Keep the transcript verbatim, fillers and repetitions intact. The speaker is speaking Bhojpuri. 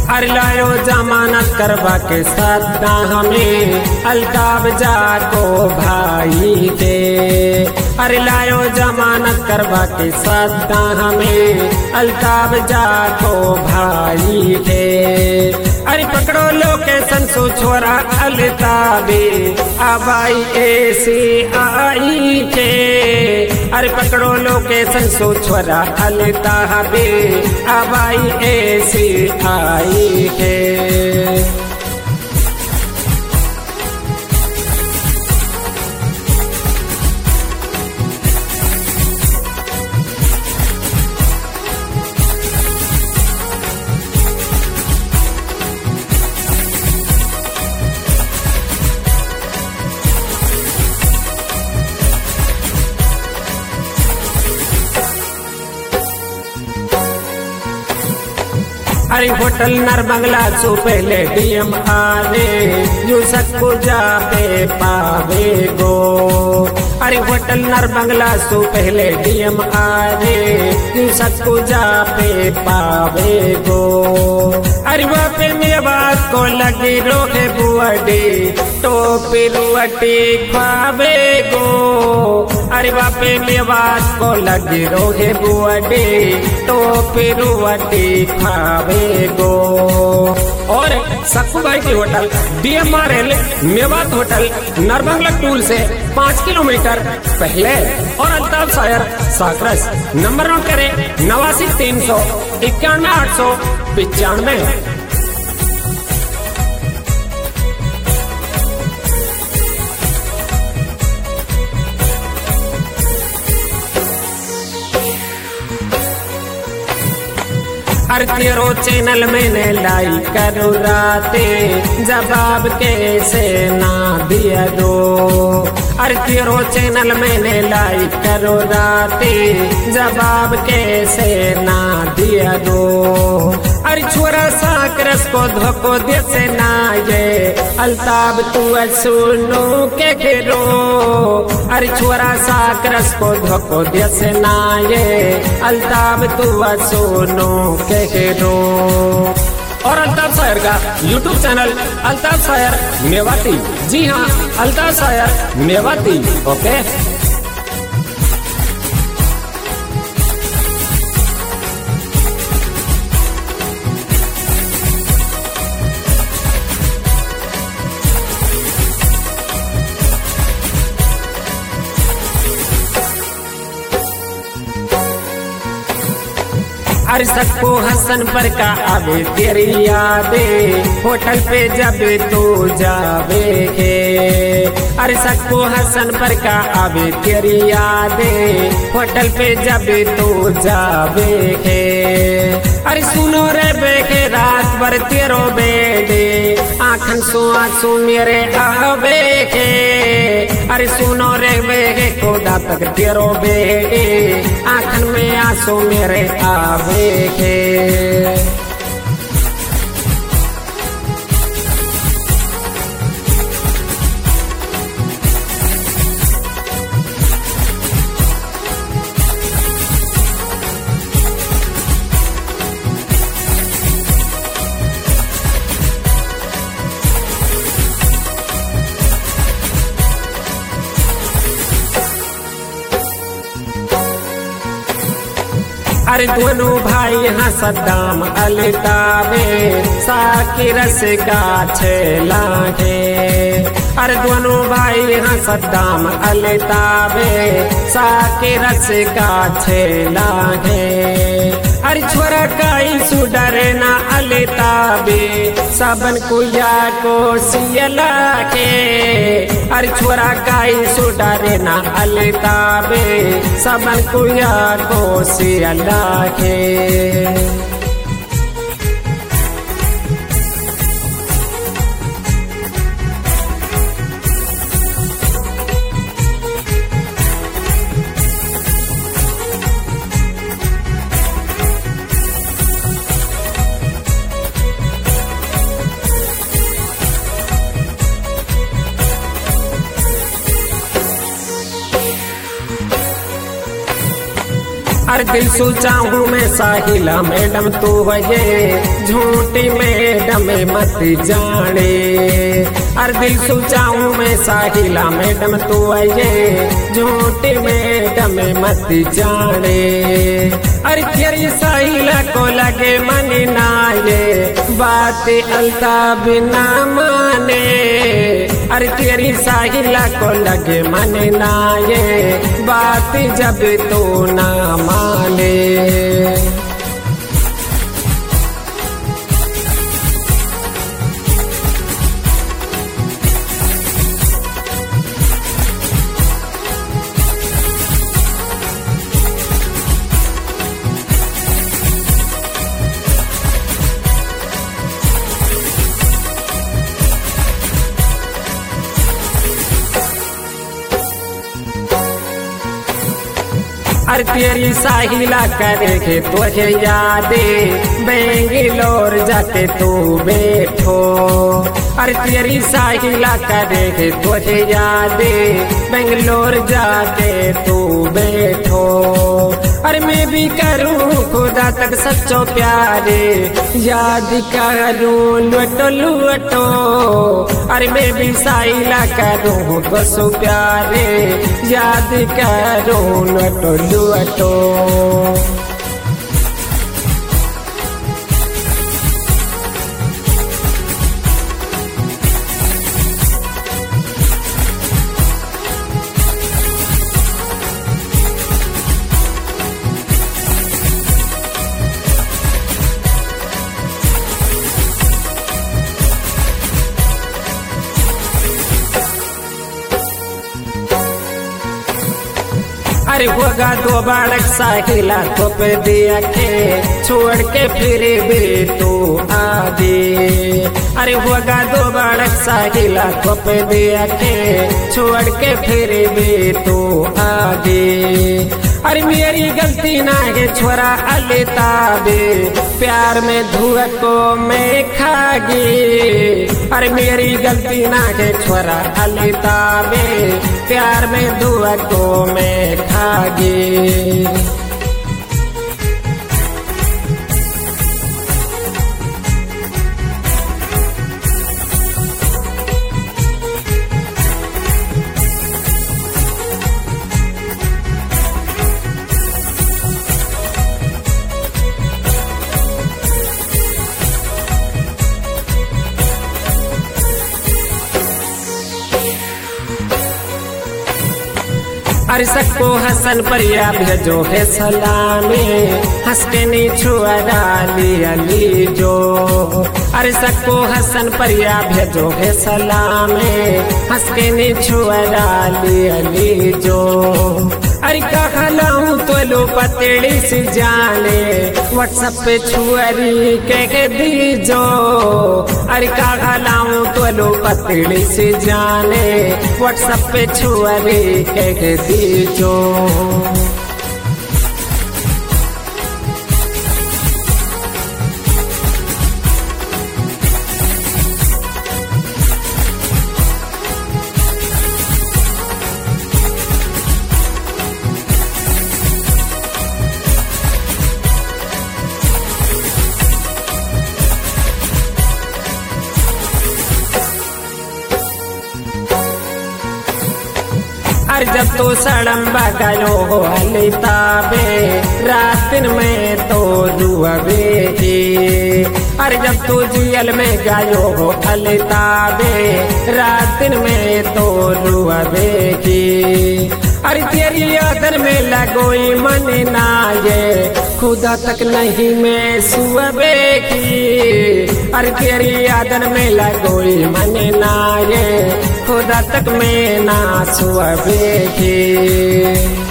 अरे लायो जमानत करवा के सदा हमें अल्ताब जाको भाई दे। अरे लायो जमानत करवा के सदा हमें अल्ताब जाको भाई दे। अरे पकड़ो लोकेशन सो छोरा अल्ताबे अबाई ऐसी आई के। अरे पकड़ो लोकेशन सो छोरा अल्ताबे अबाई ऐसी आई के। अरे होटल नर बंगला सो पहले डीएम आवे यू सबको जाबे पावे गो। अरे होटल नर बंगला सो पहले डीएम आवे यू सबको जाबे पावे गो। अरे वापे में बात को लगी रोके बुआडी टोपी रुआटी खावे गो। अरे वापे में बात को लगी रोके बुआडी टोपी रुआटी खावे गो। और सक्कू भाई की hotel D M R L Mewat hotel Narbangla टूल से पाँच किलोमीटर पहले और अल्ताफ शायर साकरस। नंबर नोट करें नवासी तीन सौ इक्यानवे आठ सौ पिचानवे। अरे तेरो चैनल मैंने लाइक करो राते जवाब कैसे ना दिया दो। अरे तेरो चैनल मैंने लाइक करो राते जवाब कैसे ना दिया दो। अरे छोरा साकरस को धोखो दे से ना ये अल्ताब तू सुनो के घेरो। अरे छोरा साकरस को धोखो दे से ना ये अल्ताब तू सुनो के घेरो। और अल्ताफ शायर का यूट्यूब चैनल अल्ताफ शायर मेवाती। जी हाँ, अल्ताफ शायर मेवाती। ओके अरे सबको हसन पर का आवे तेरी यादें होटल पे जब तू जावे के। अरे सबको हसन पर का आवे तेरी यादें होटल पे जब तू जावे के। अरे सुनो रे बेखे रात भर तेरो बेडे आँखन सो आंसू मेरे आवे के। अरे सुनो रे बेखे कोदा तक तेरो बेडे आँखन में आंसू मेरे आवे के। अरे दोनों भाई यहाँ सद्दाम अल्ताबे साकिरस गाछ लागे। अरे दोनों भाई यहाँ सद्दाम अल्ताबे साकिरस गाछ लागे। अरे छोरा काई सुडरे ना अल्ताबे सबन कुया को सियला के। अरे छोरा काई सुडरे ना अल्ताबे सबन कुया को सियला के। अरे दिल सोचा हूँ मैं साहिला मैडम तू वजे झूठी में हमें मत जाने। अरे दिल सोचाऊं मैं साहिला मैडम तू आइए, झूठी मैडम मत जाने। अरे तेरी साहिला को लगे मन ना ये बात अल्ताफ ना माने। अरे तेरी साहिला को लगे मन ना ये बात जब तू ना माने। अरे तेरी साहिला करेगे तुझे यादे बेंगलोर जाके तू बैठो। अरे तेरी साहिला करेगे तुझे यादे बेंगलोर जाके तू बैठो। अरे मैं भी करूँ खुदा तक सच्चो प्यारे, याद करूँ लुटो लुटो। अरे मैं भी साहिला करूँ बसो प्यारे, याद करूँ लुटो लुटो। अरे होगा दो बालक साहिला तो पे दिया के छोड़ के फिर भी तू आगे। अरे होगा दो बालक साहिला तो पे दिया के छोड़ के फिर भी तू आगे। अरे मेरी गलती ना है छोरा अलताबे, प्यार में धुआ को मैं खागी। अरे मेरी गलती ना है छोरा अलताबे, प्यार में धुआ को मैं खागी। अरे सबको हसन परिया भेजो है सलामे, हंस के नीछुआ डाली अली जो। अरे सबको हसन परिया भेजो है सलामे, हंस के नीछुआ डाली अली जो। अरे कहलाऊं तो लो पतड़ी से जाने, व्हाट्सएप पे छुअरी के दीजो। अरे कहलाऊं तो लो पतड़ी से जाने, व्हाट्सएप पे छुअरी के दीजो। अरे जब तो सड़म्बा गयो हो अलताबे, रात में तो दुआबे की। अरे जब तू जियल में गयो हो अलताबे, रात में तो दुआबे की। अरे तेरी यादन में लगोई मन ना ये, खुदा तक नहीं मैं सुबे की। अरे तेरी यादन में लगोई मन ना ये, खुदा तक मैं ना सुबे की।